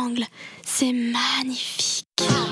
triangle. C'est magnifique.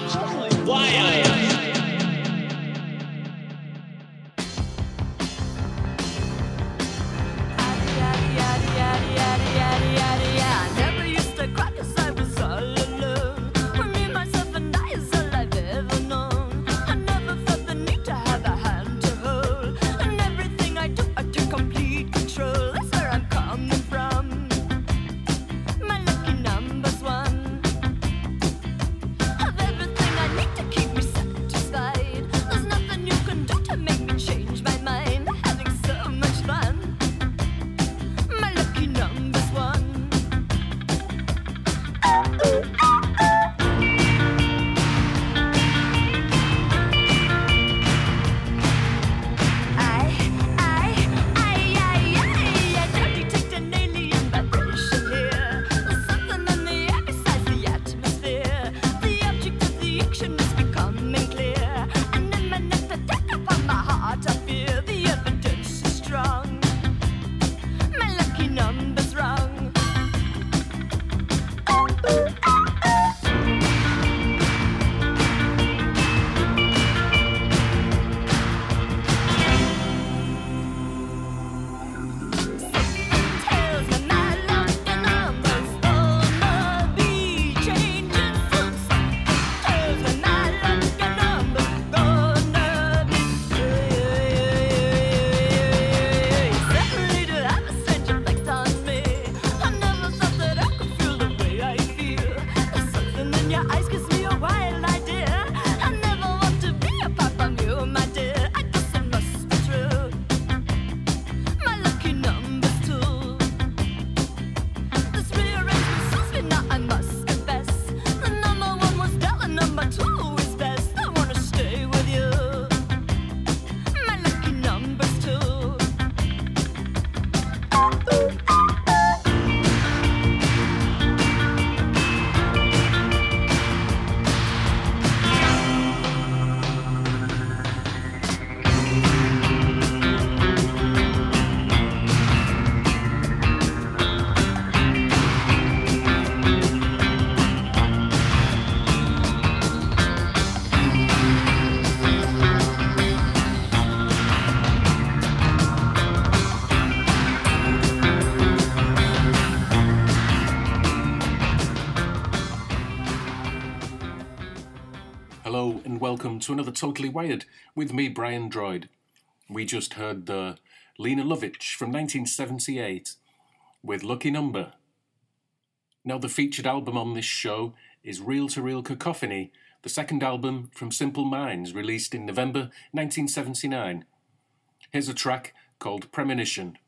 Hello and welcome to another Totally Wired with me, Brian Droid. We just heard the Lena Lovitch from 1978 with Lucky Number. Now the featured album on this show is Reel to Reel Cacophony, the second album from Simple Minds released in November 1979. Here's a track called Premonition.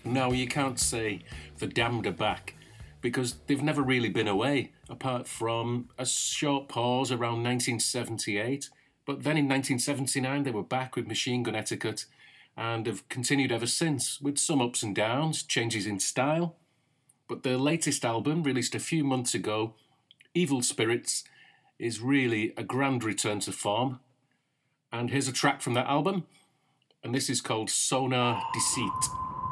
No, you can't say The Damned are back, because they've never really been away, apart from a short pause around 1978. But then in 1979 they were back with Machine Gun Etiquette, and have continued ever since, with some ups and downs, changes in style. But their latest album, released a few months ago, Evil Spirits, is really a grand return to form. And here's a track from that album, and this is called Sonar Deceit.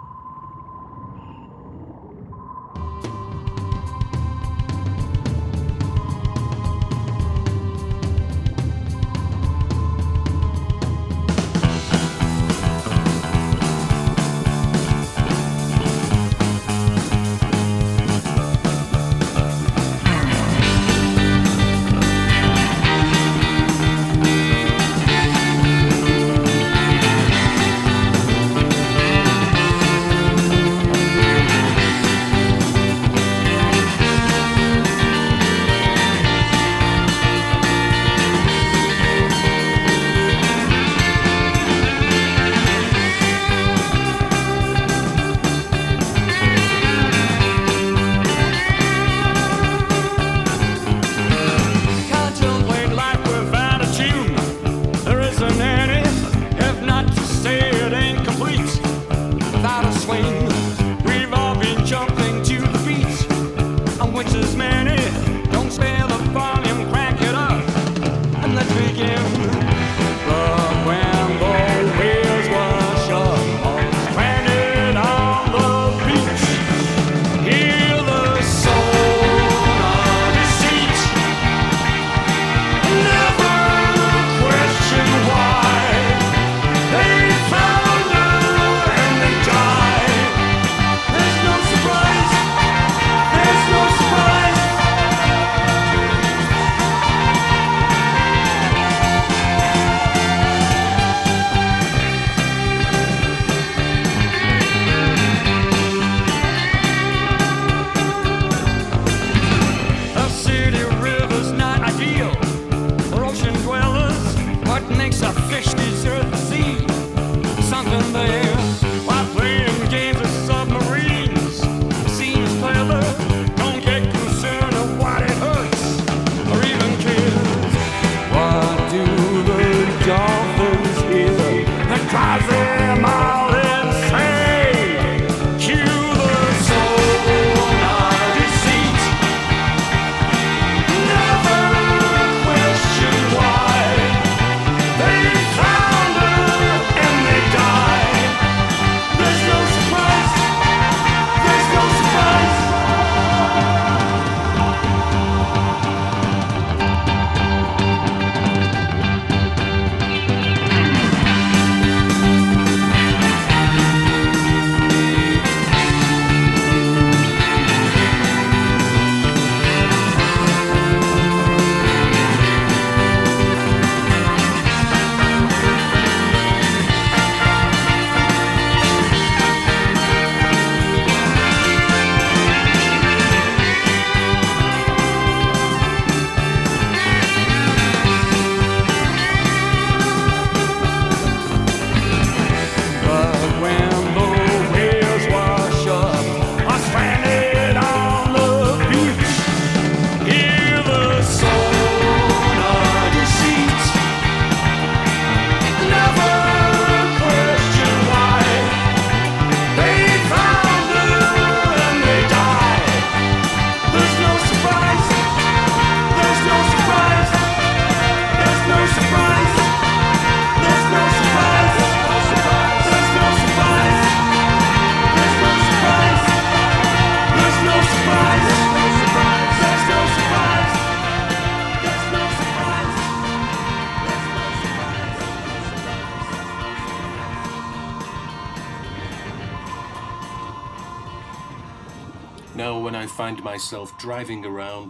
Now, when I find myself driving around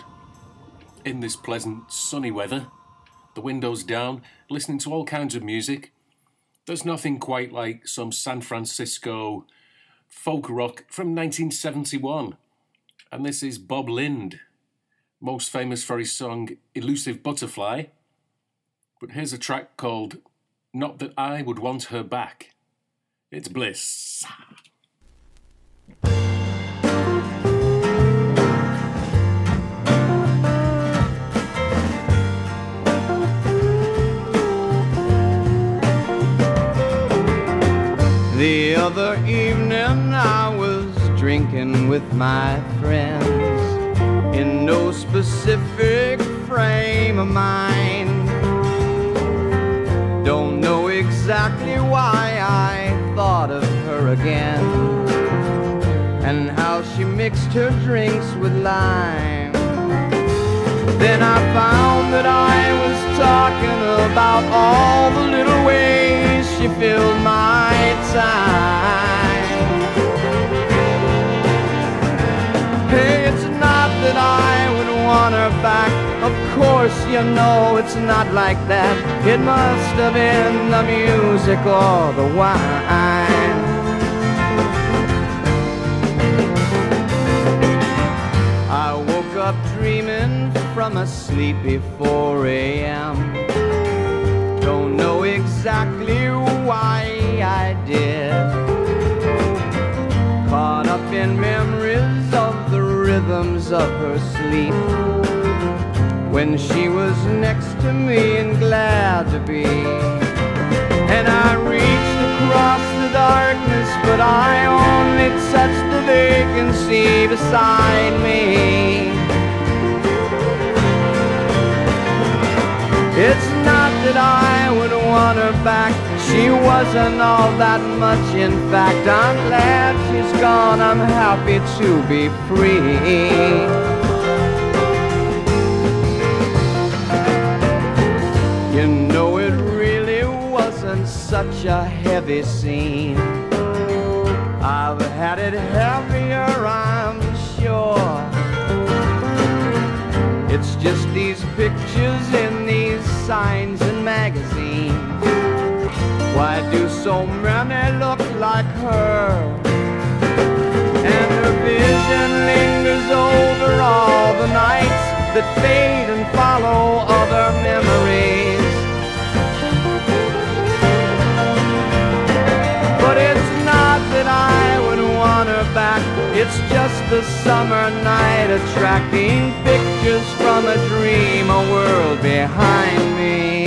in this pleasant sunny weather, the windows down, listening to all kinds of music, there's nothing quite like some San Francisco folk rock from 1971. And this is Bob Lind, most famous for his song Elusive Butterfly. But here's a track called Not That I Would Want Her Back. It's bliss. The other evening I was drinking with my friends, in no specific frame of mind. Don't know exactly why I thought of her again, and how she mixed her drinks with lime. Then I found that I was talking about all the little ways she filled my time. Hey, it's not that I would want her back. Of course, you know it's not like that. It must have been the music or the wine. I woke up dreaming from a sleepy 4 a.m. Don't know exactly why I did. Caught up in memories of the rhythms of her sleep, when she was next to me and glad to be. And I reached across the darkness, but I only touched the vacancy beside me. It's not that I would want her back. She wasn't all that much, in fact. I'm glad she's gone, I'm happy to be free. You know, it really wasn't such a heavy scene. I've had it heavier, I'm sure. It's just these pictures in these signs and magazines. Why do so many look like her? And her vision lingers over all the nights that fade and follow other memories. But it's not that I would want her back. It's just the summer night attracting pictures from a dream, a world behind me.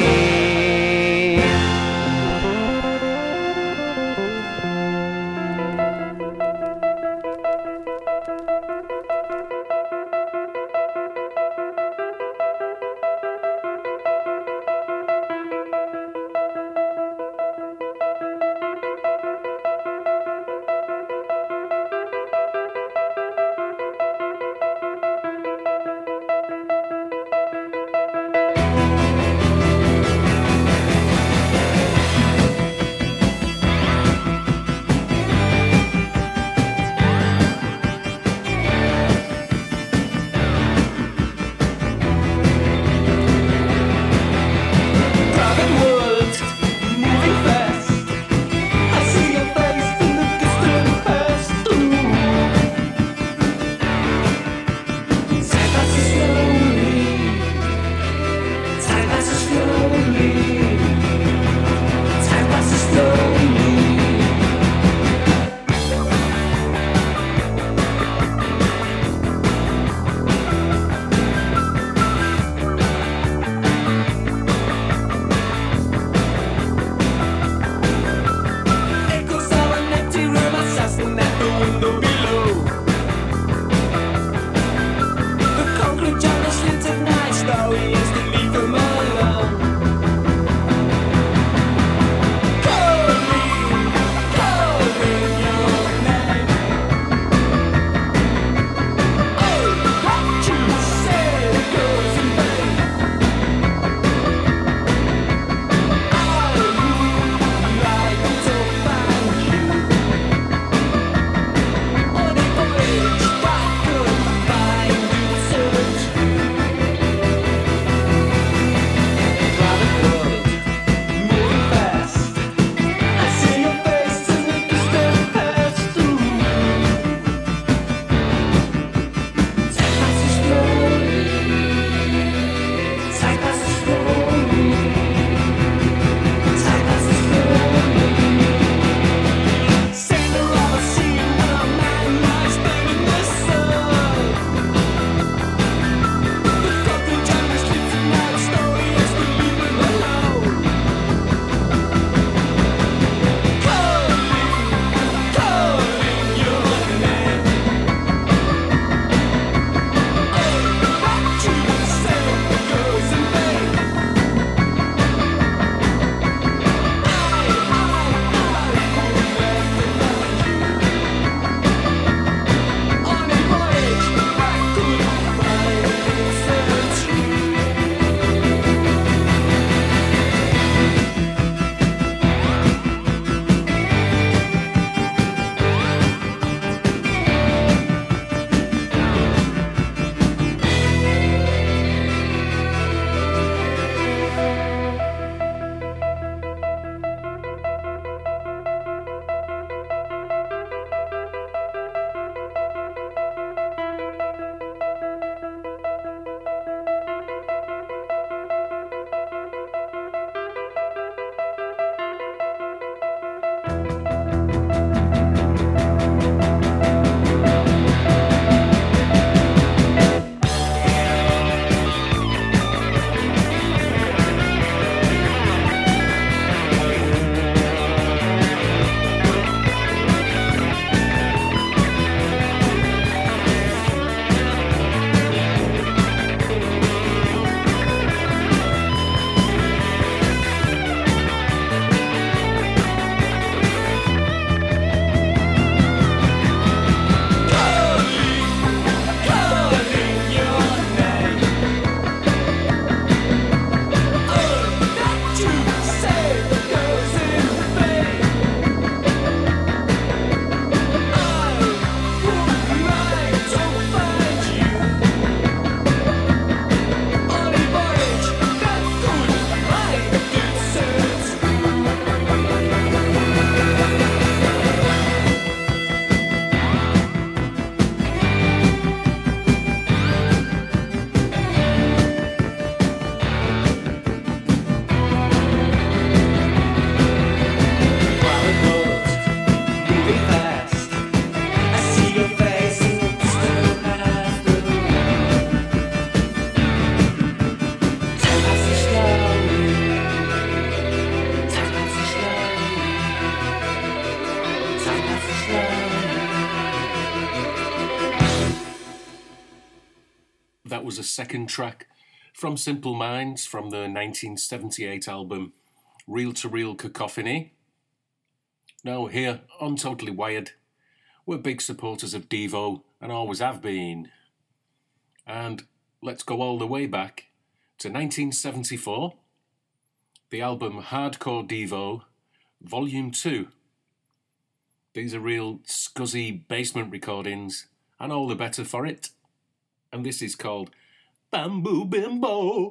was a second track from Simple Minds from the 1978 album Reel to Reel Cacophony. Now, here on Totally Wired, we're big supporters of Devo and always have been. And let's go all the way back to 1974, the album Hardcore Devo, Volume 2. These are real scuzzy basement recordings, and all the better for it. And this is called Bamboo Bimbo.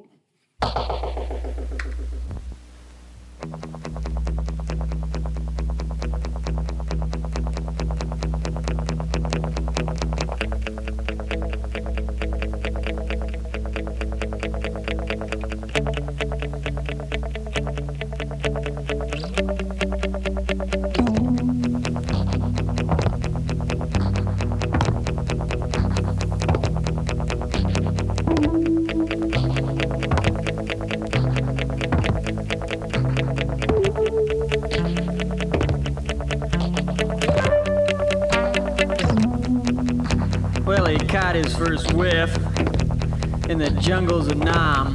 His first whiff in the jungles of Nam.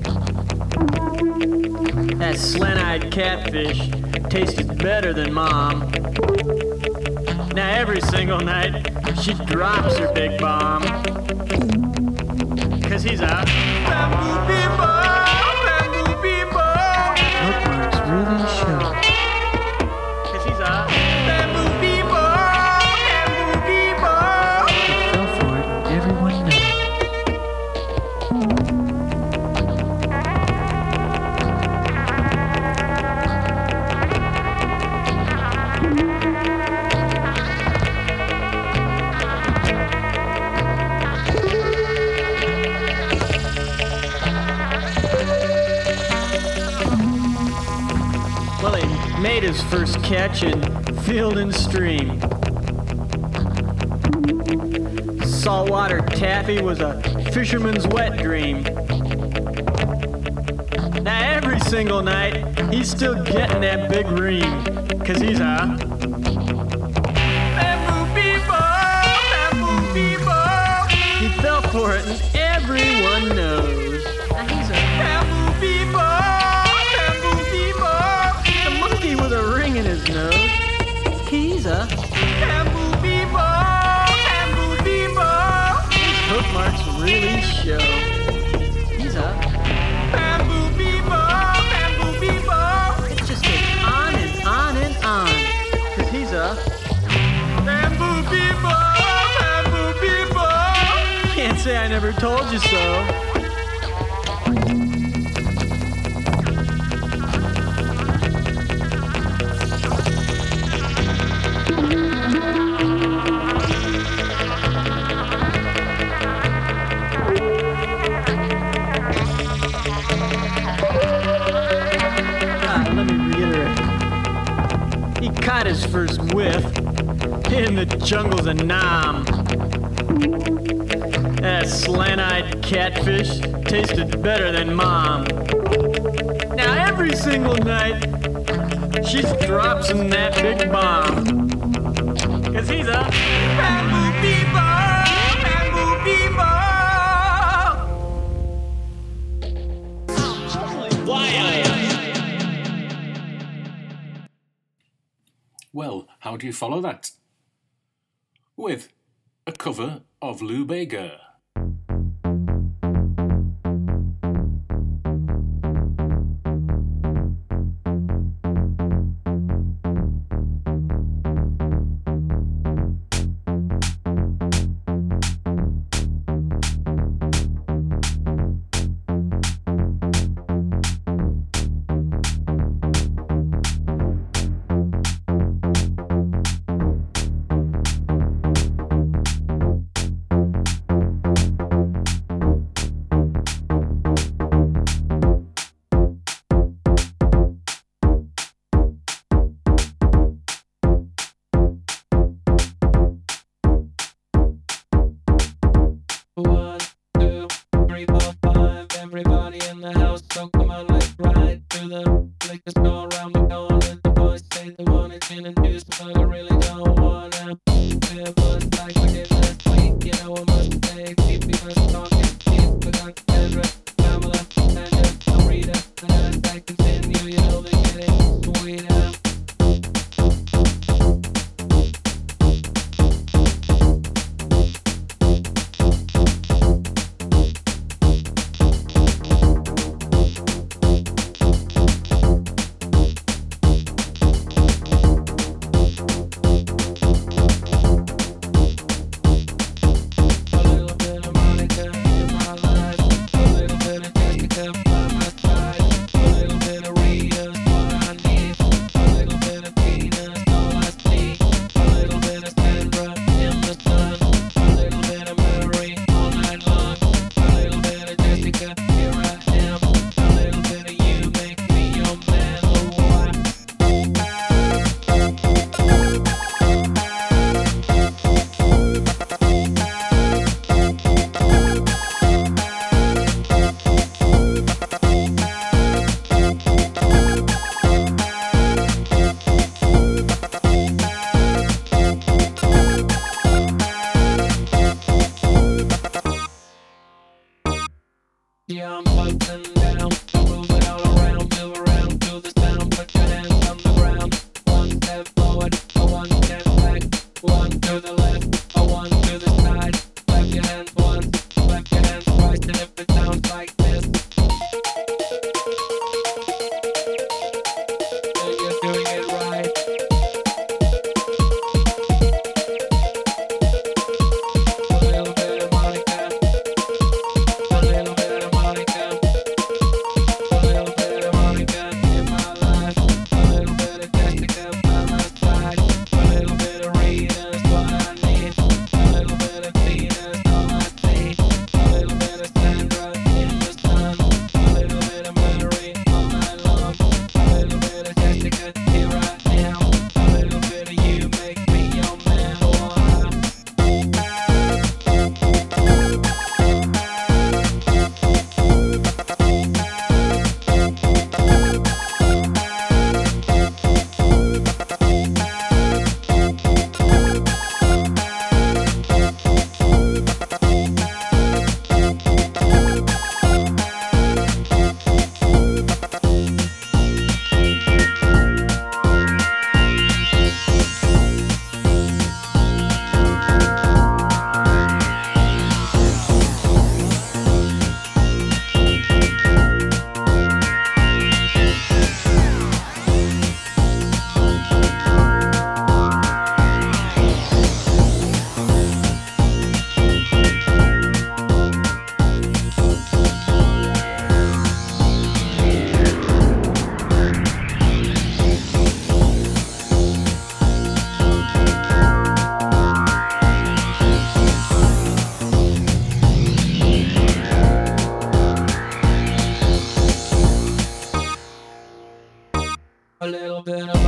That slant-eyed catfish tasted better than Mom. Now every single night she drops her big bomb, 'cause he's a bamboo bimbo, bamboo bimbo. Bookmarks really show. 'Cause he's a bamboo bimbo, bamboo bimbo. He fell for it and everyone knows. Well, he made his first catch in field and stream. Saltwater taffy was a fisherman's wet dream. Now every single night, he's still getting that big ream, 'cause he's a bamboo bimbo, bamboo bimbo. He fell for it and everyone knows. Now he's a bamboo bimbo, bamboo bimbo. The monkey with a ring in his nose. He's a bamboo bimbo, bamboo bimbo. His hookmarks really show. He's a bamboo bimbo, bamboo bimbo. It just goes on and on and on. 'Cause he's a bamboo bimbo, bamboo bimbo. Can't say I never told you so. Let me reiterate. He caught his first whiff in the jungles of Nam. That slant-eyed catfish tasted better than Mom. Now every single night, she drops him that big bomb. 'Cause he's a bamboo bimbo, bamboo bimbo. Well, how do you follow that? With a cover of Lou Bega. Like we did last week, you know I must say, keep us talking.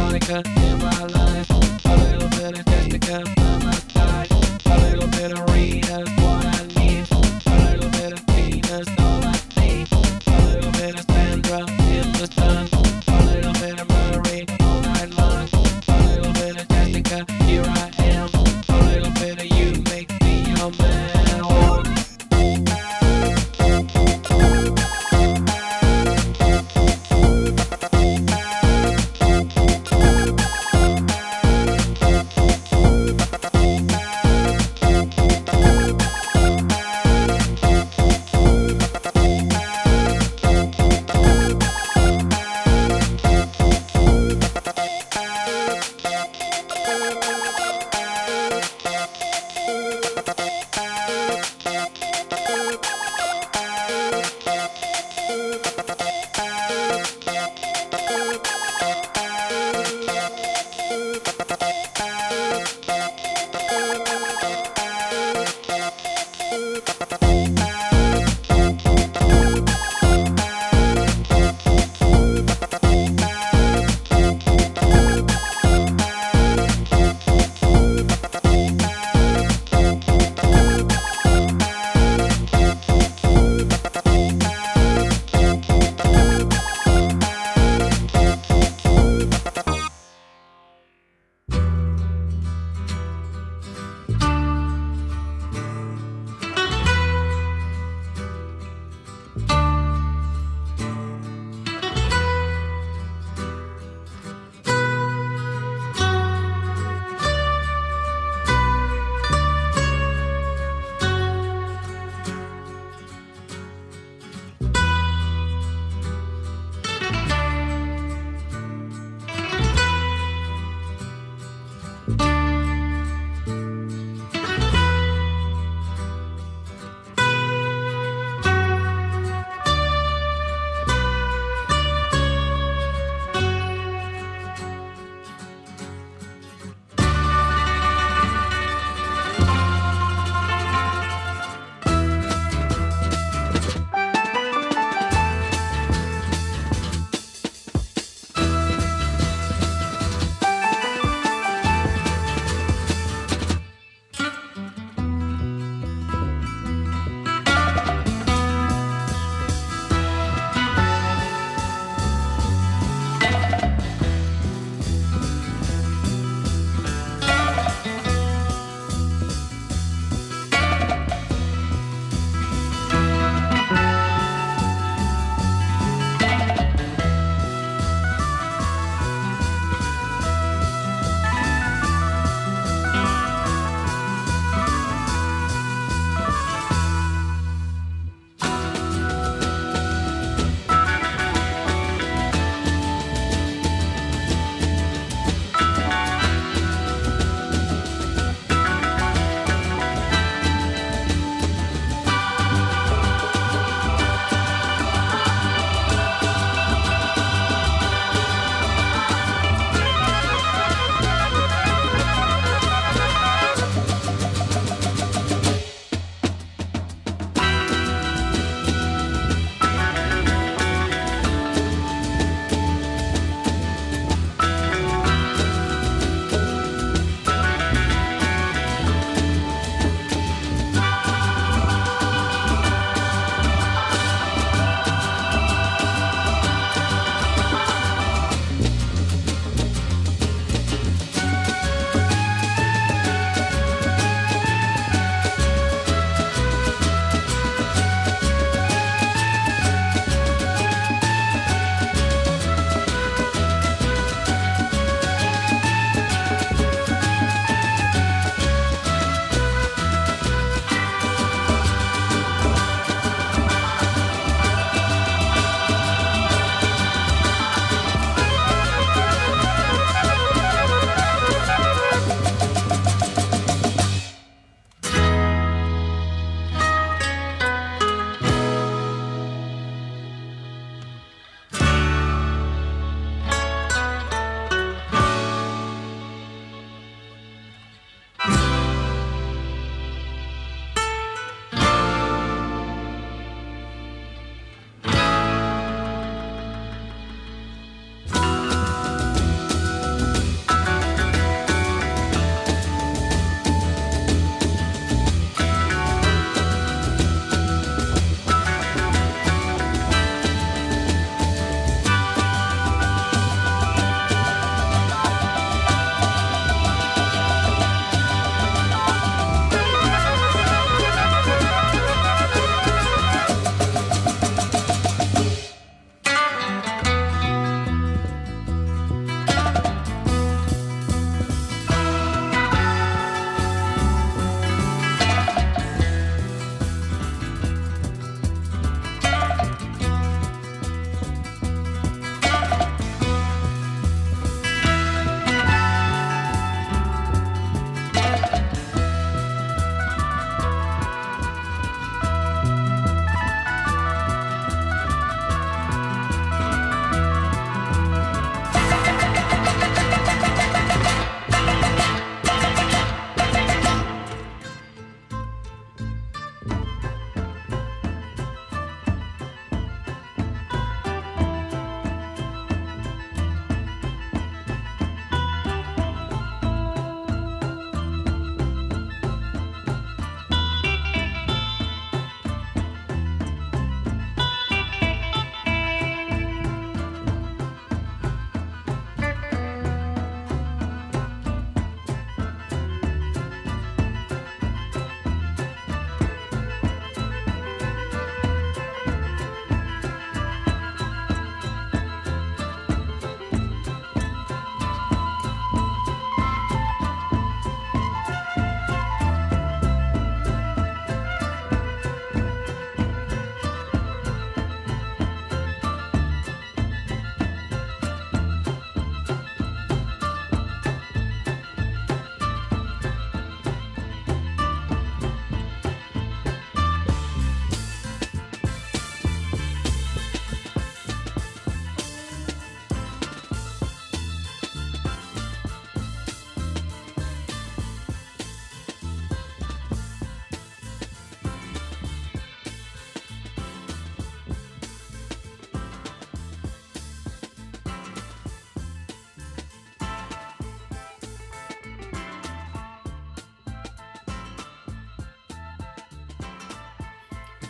Monica in my life, a little bit of Jessica by my side, a little bit of Rita, what I need, a little bit of Venus, all I see, a little bit of Sandra in the sun, a little bit of Murray all night long, a little bit of Jessica, here I am, a little bit of you makes me your man.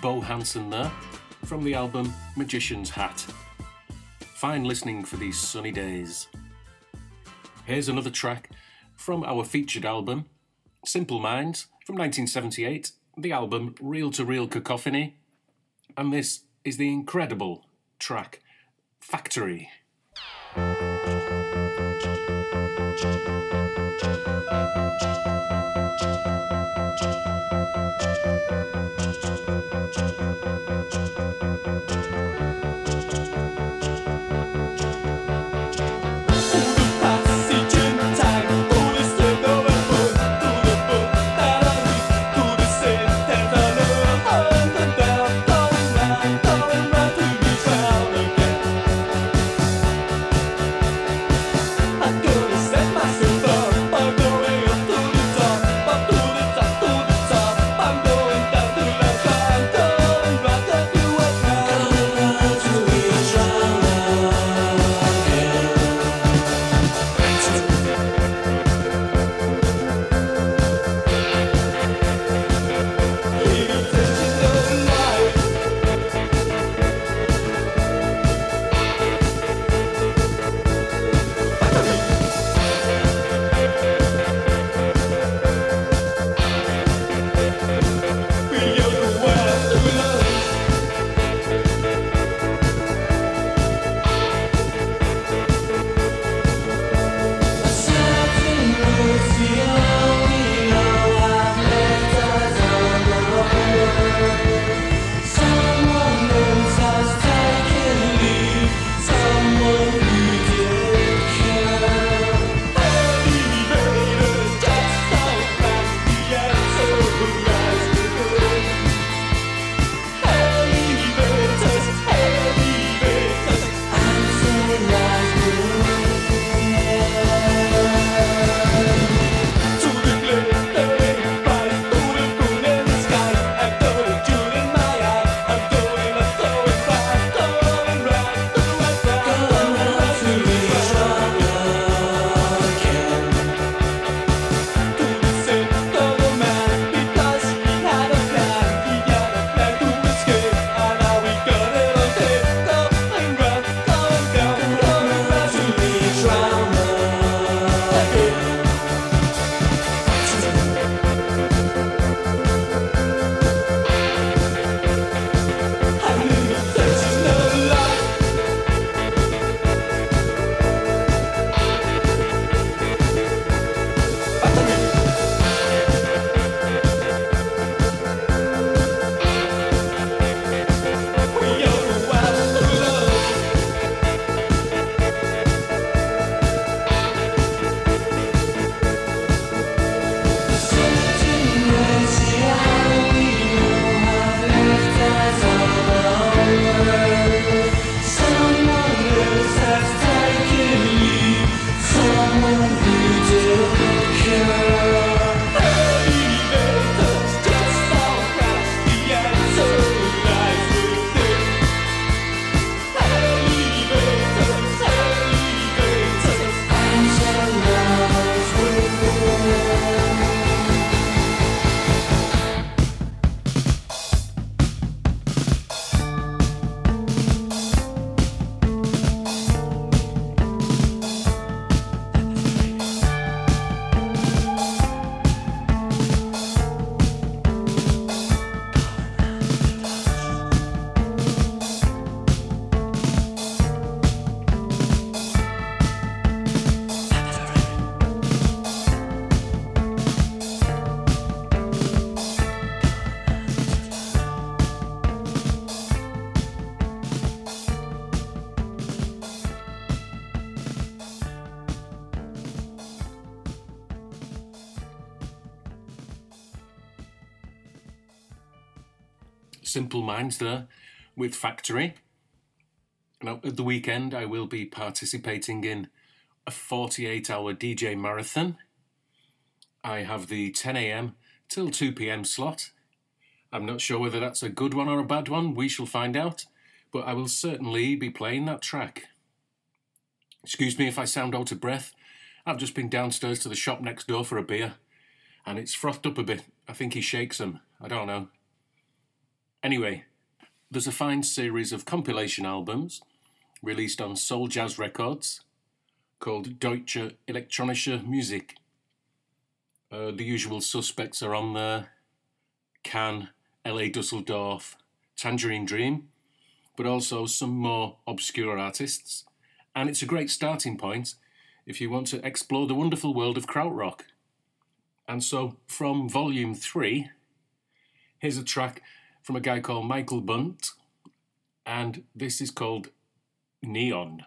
Bo Hansen there, from the album Magician's Hat. Fine listening for these sunny days. Here's another track from our featured album, Simple Minds, from 1978, the album Reel to Reel Cacophony, and this is the incredible track, Factory. Simple Minds there with Factory. Now, at the weekend, I will be participating in a 48-hour DJ marathon. I have the 10 a.m. till 2 p.m. slot. I'm not sure whether that's a good one or a bad one. We shall find out. But I will certainly be playing that track. Excuse me if I sound out of breath. I've just been downstairs to the shop next door for a beer, and it's frothed up a bit. I think he shakes them. I don't know. Anyway, there's a fine series of compilation albums released on Soul Jazz Records called Deutsche Elektronische Musik. The usual suspects are on there: Can, LA Dusseldorf, Tangerine Dream, but also some more obscure artists. And it's a great starting point if you want to explore the wonderful world of krautrock. And so, from Volume 3, here's a track from a guy called Michael Bunt, and this is called Neon.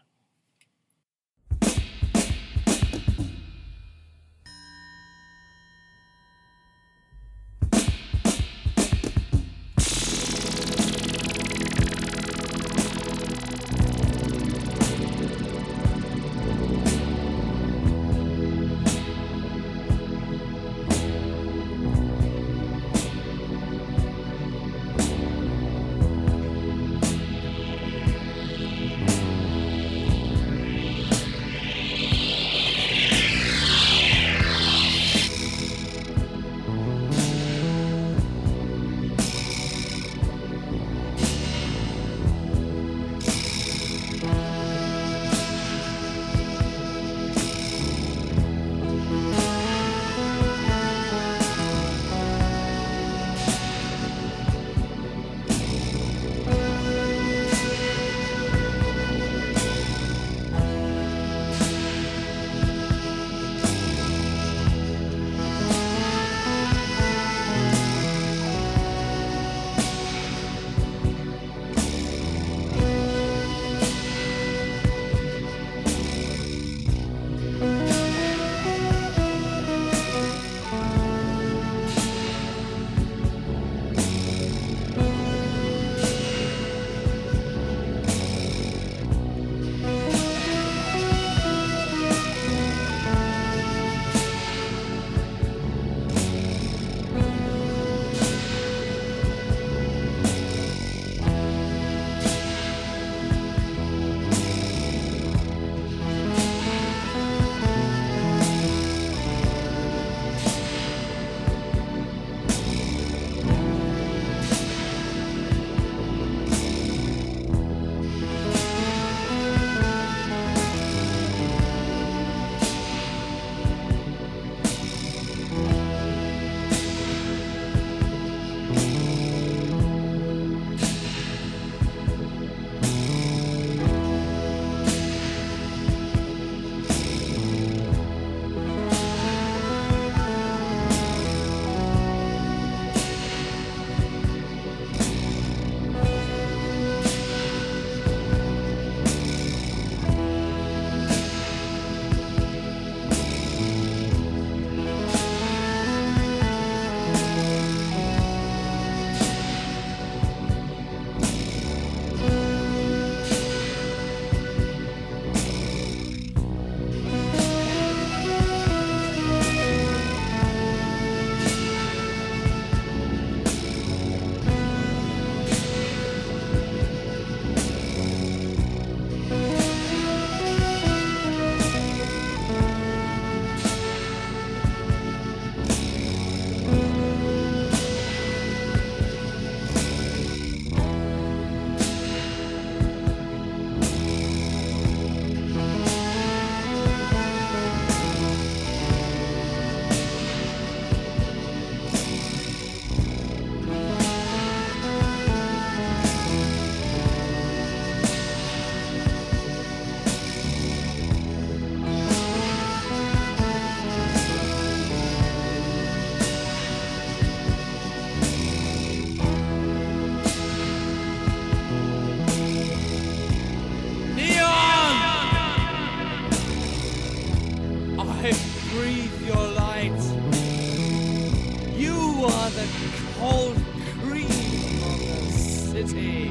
cold cream of the city.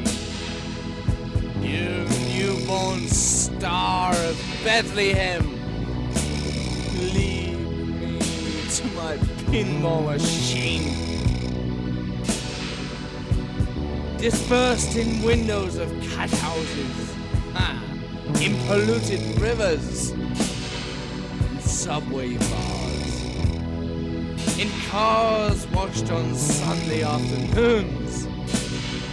You newborn star of Bethlehem, lead me to my pinball machine. Dispersed in windows of cat houses, in polluted rivers, in subway bars, in cars washed on Sunday afternoons,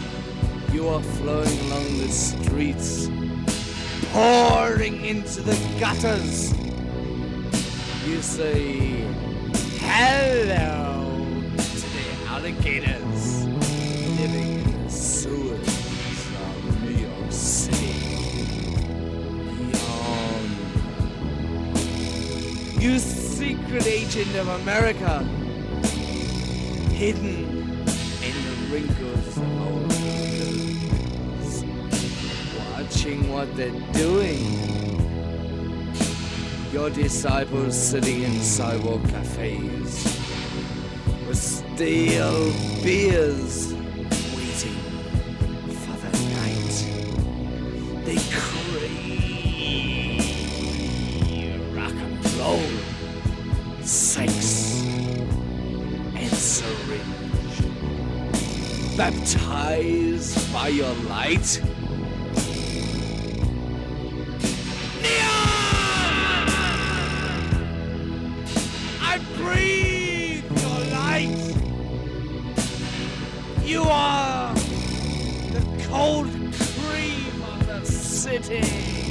You are flowing along the streets, pouring into the gutters. You say hello to the alligators living in the sewers of New York City. Yawn. You secret agent of America, hidden in the wrinkles of our fingers, watching what they're doing. Your disciples sitting in sidewalk cafes with stale beers, waiting for the night. They crave rock and roll, sex, and syringe. Baptized by your light. I breathe your light. You are the cold cream of the city.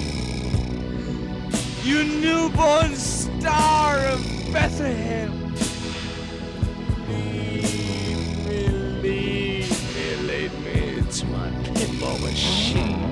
You newborn star of Bethlehem. Lead me to my pinball machine.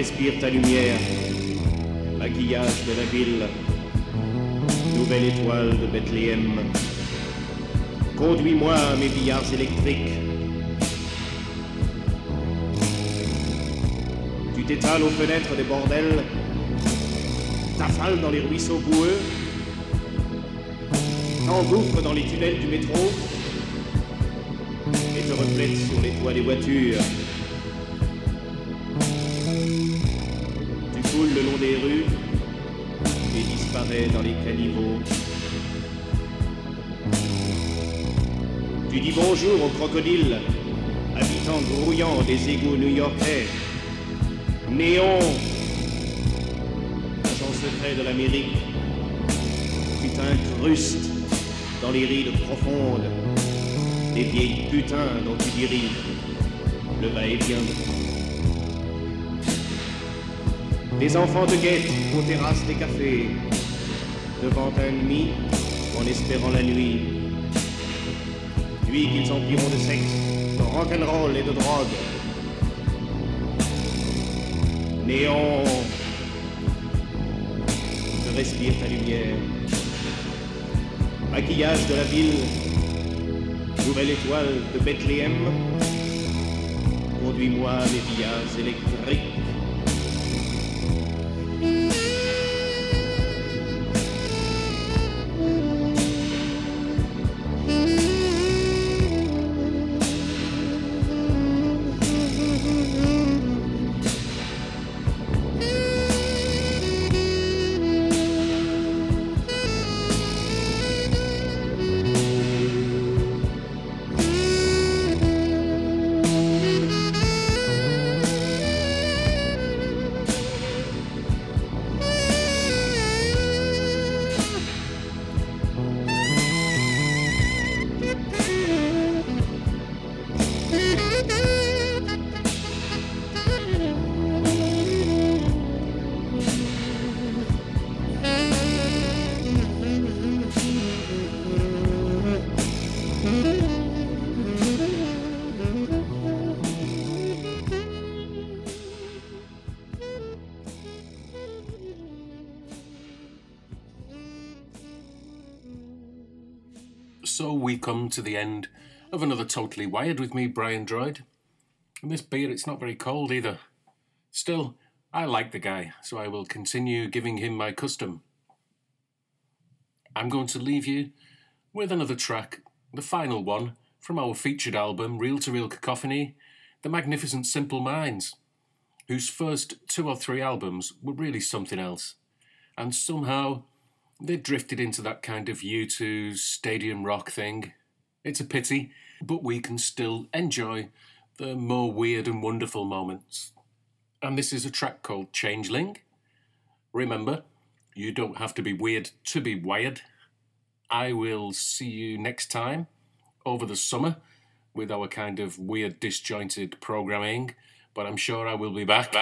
respire ta lumière, maquillage de la ville, nouvelle étoile de Bethléem. Conduis-moi à mes billards électriques. Tu t'étales aux fenêtres des bordels, t'affales dans les ruisseaux boueux, t'engouffres dans les tunnels du métro et te reflètes sur les toits des voitures. Tu coules le long des rues et disparais dans les caniveaux. Tu dis bonjour aux crocodiles, habitants grouillants des égouts new-yorkais. Néon, agent secret de l'Amérique, tu t'incrustes dans les rides profondes des vieilles putains dont tu diriges le va-et-vient. Les enfants te guettent aux terrasses des cafés, devant un ennemi en espérant la nuit. Puis qu'ils empliront de sexe, de rock'n'roll et de drogue. Néon, je respire ta lumière. Maquillage de la ville, nouvelle étoile de Bethléem. Conduis-moi à mes billards électriques. So we come to the end of another Totally Wired with me, Brian Droid. And this beer, it's not very cold either. Still, I like the guy, so I will continue giving him my custom. I'm going to leave you with another track, the final one from our featured album, Reel to Reel Cacophony, The Magnificent Simple Minds, whose first 2 or 3 albums were really something else. And somehow they drifted into that kind of U2 stadium rock thing. It's a pity, but we can still enjoy the more weird and wonderful moments. And this is a track called Changeling. Remember, you don't have to be weird to be wired. I will see you next time over the summer with our kind of weird disjointed programming, but I'm sure I will be back.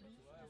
Smith.